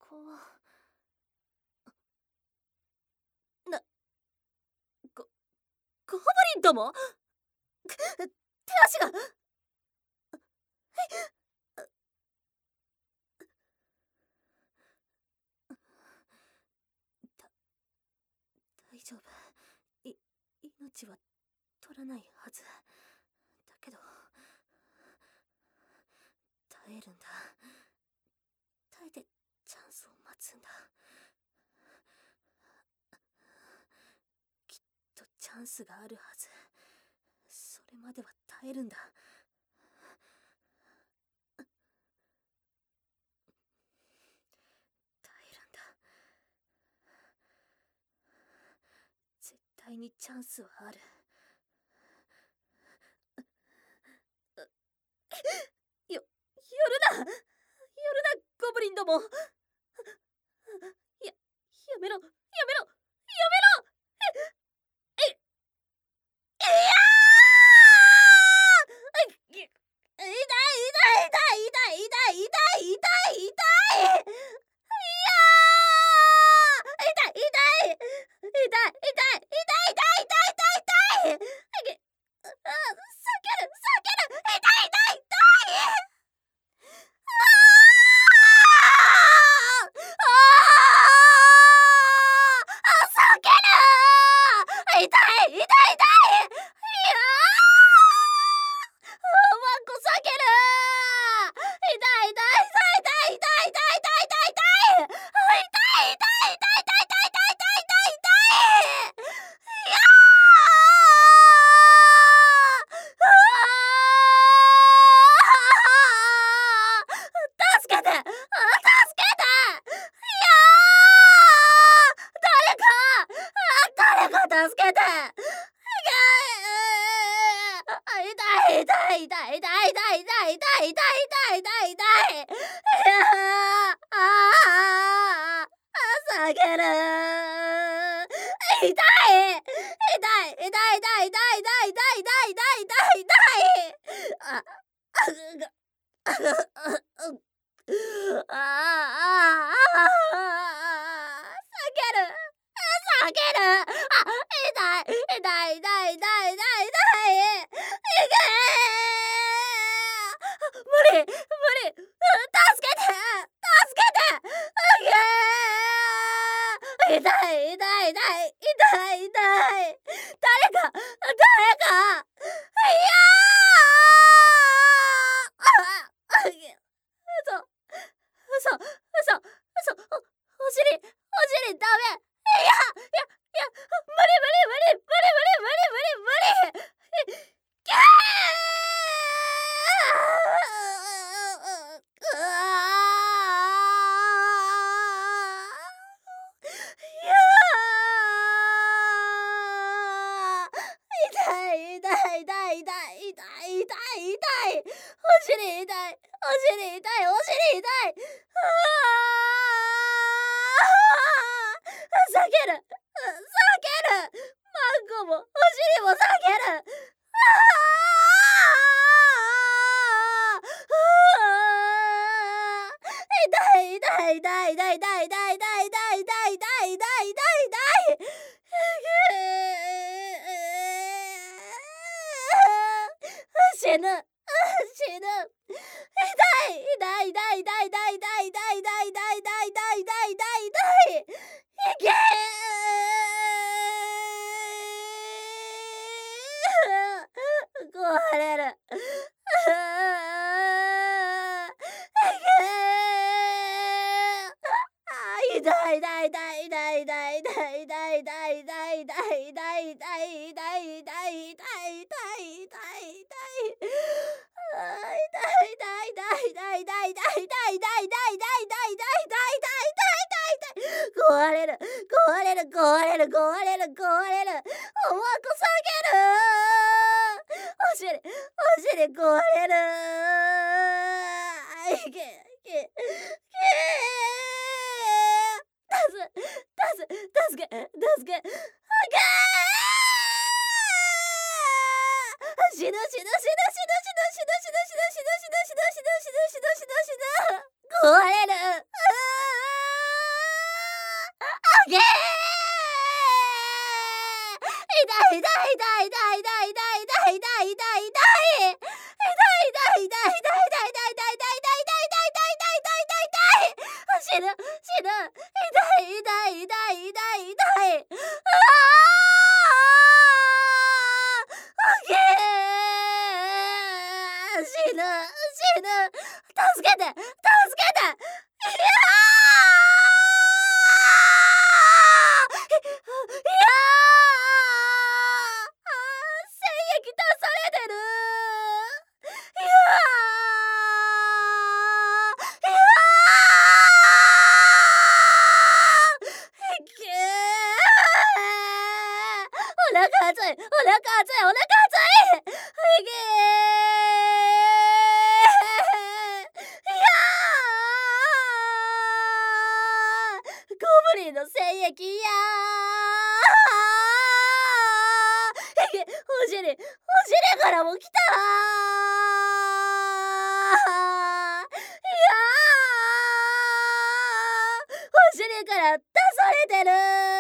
な、ゴブリンども？手足が大丈夫。命は取らないはず。だけど耐えるんだ。耐えてチャンスを待つんだ。きっとチャンスがあるはず。それまでは耐えるんだ。耐えるんだ。絶対にチャンスはある。夜なゴブリンども。やめろ。 死ぬ死ぬ。痛い痛い痛い痛い痛い。あげー、死ぬ死ぬ。助けて助けて。いや精液出されてる。いやいやけお腹熱いお腹熱いお腹熱い。いけゴブリンの精液やお尻からも来た。お尻から出されてる。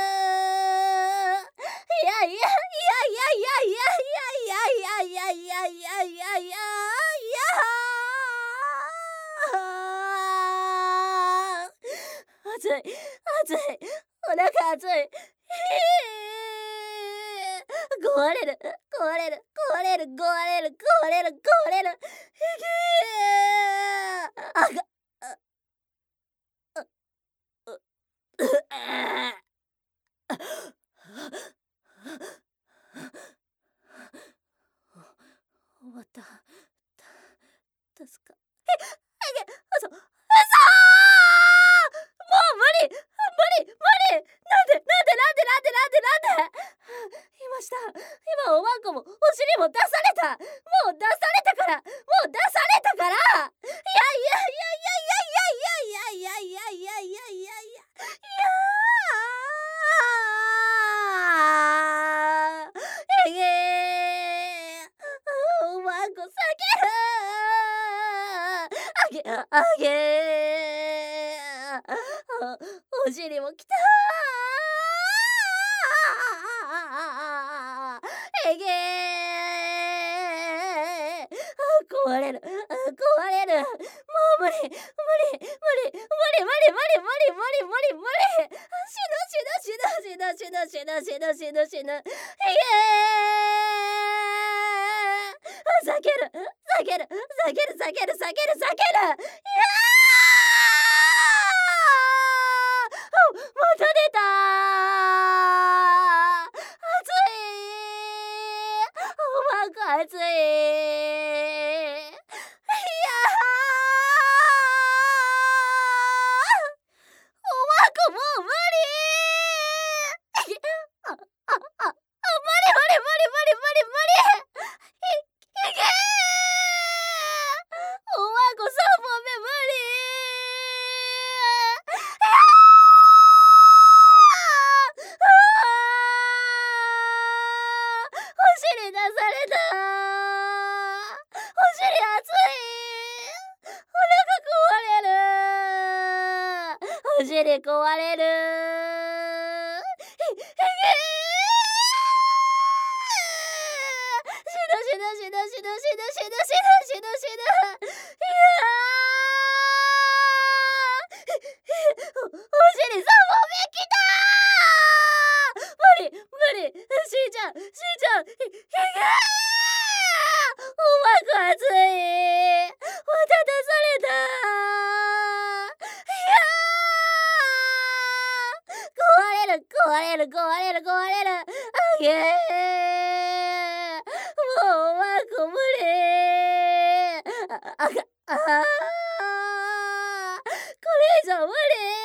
いやいやいやいやいやいやいやいやいやいやいやいや熱い熱いお腹熱い。壊れる壊れる壊れる壊れる壊れる壊れる。あが終わった。助か嘘もう無理なんでいました。今おまんこもお尻も出された。もう出されたからいやおまんこ避ける。あげお尻もきた。えげ壊れるもう無理死ぬ。避ける。また出た。熱いおまんこ熱い。おまんこもう無理。いけおまんこ3本目無理。お尻出された。お尻熱い。お尻壊れる。死ぬ。お尻3本目きた。無理死んじゃう。おまんこ熱い。また出された。壊れる。あげもうおまんこ無理。これ以上無理。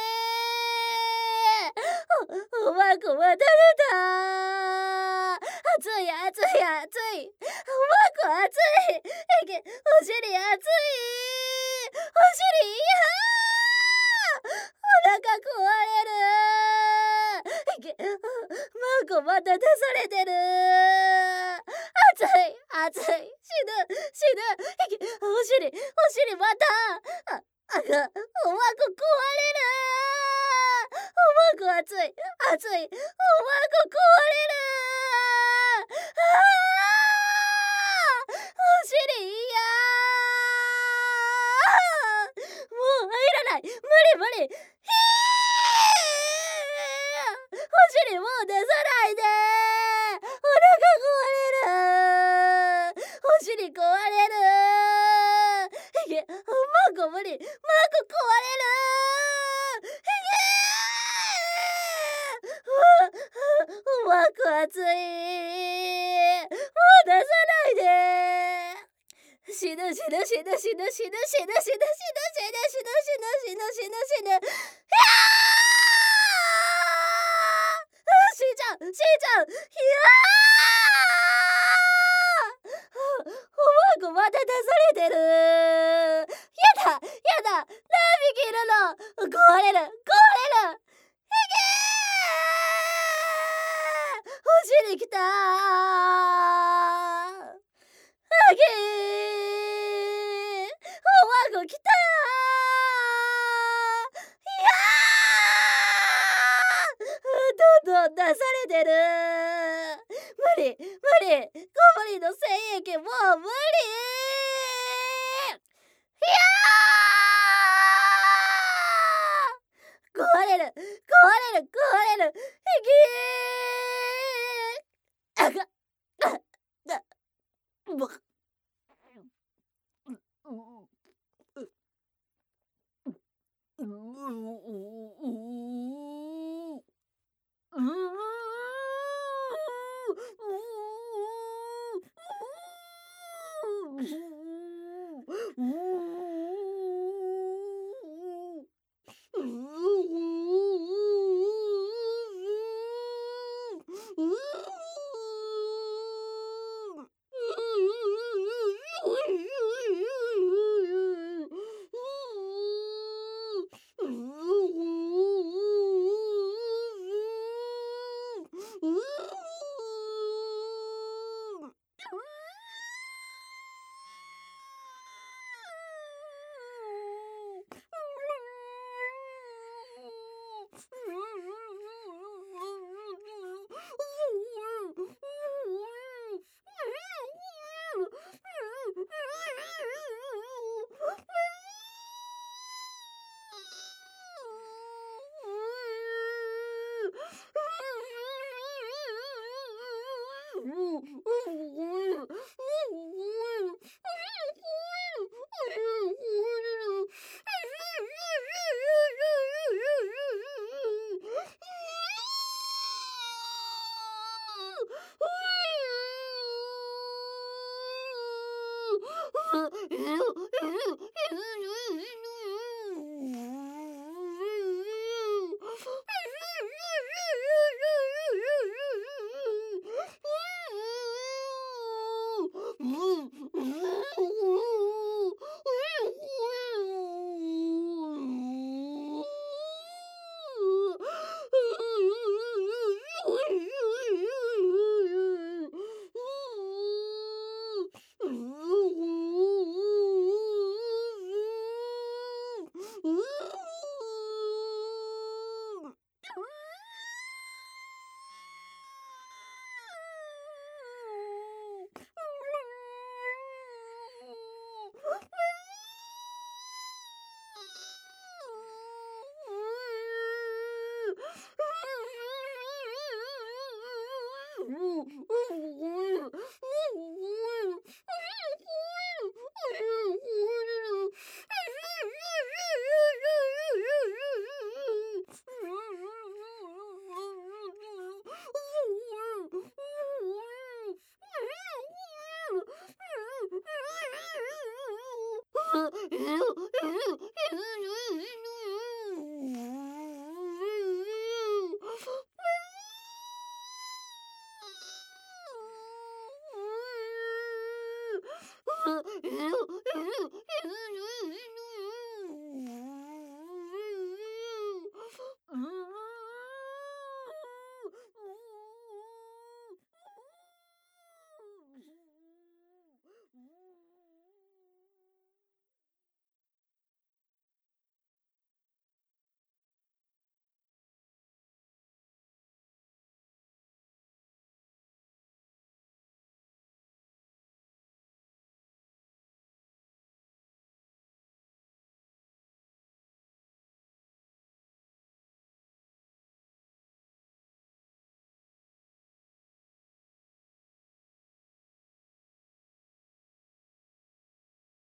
おまんこまた出た。熱い。おまんこ熱い。お尻熱い。お腹壊れる。マンコまた出されてる。熱い。死ぬ。お尻また。おまんこ壊れる。おまんこ熱い。おまんこ壊れる。お尻嫌。もう入らない。無理。 無理。お尻もう出さないで。お腹壊れる。お尻壊れる。いけ、マコ無理。マコ壊れる。マコ熱い。もう出さないで。死ぬ死ぬ死ぬ死ぬ死ぬ死ぬ死ぬ死ぬ死ぬ死ぬ死ぬ死ぬ死ぬ死ぬ。しーちゃんしーちゃん、いやー、おまんこまだ出されてる。やだやだ、何匹いるの。壊れる壊れる。お尻きたー。あげー、おまんこきたー。どんどん出されてる。無理無理、小森の精液もう無理。いやー、壊れる壊れる壊れる。あがあだぼ